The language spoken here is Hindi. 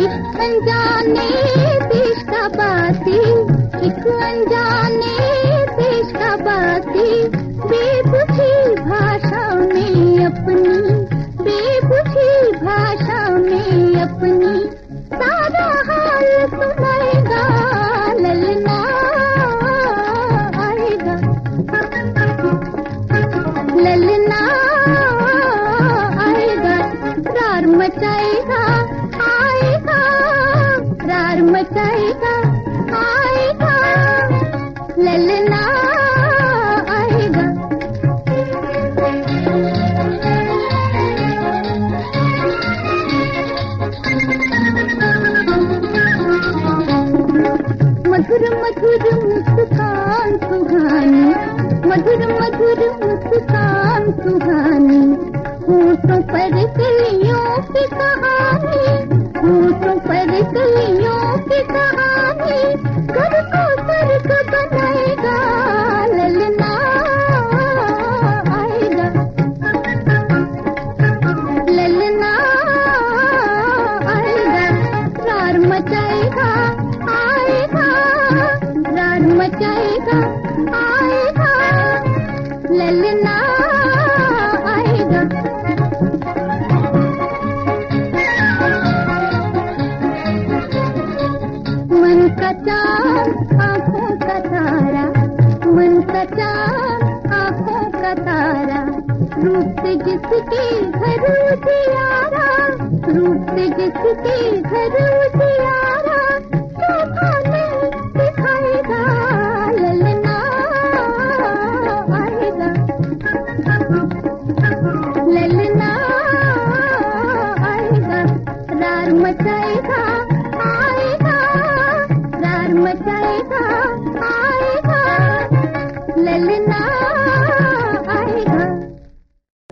एक अनजाने देश का बाती, एक अनजाने देश का बाती, बेबुझी भाषा में अपनी, बेबुझी भाषा में अपनी सारा हाल सुनाएगा। ललना आएगा, ललना आएगा, रार मचाएगा, आएगा, रार मचाएगा, आएगा, ललना आएगा। मधुर मधुर मुस्कान सुहानी, मधुर मधुर मुस्कान सुहानी, होठों पर कलियों की कहानी, होठों पर कलियों की कहानी, घर को स्वर्ग बनाएगा। ललना आएगा, ललना आएगा, रार मचाएगा, आएगा, रार मचाएगा, आएगा, ललना आएगा। मन का चाँद आँखों का तारा, मन का चाँद आँखों का तारा, रूप से जिसके घर उजियारा, रूप से जिसके घर उजियारा, शोभा में दिखाएगा। ललना आएगा, ललना आएगा, रार मचाएगा,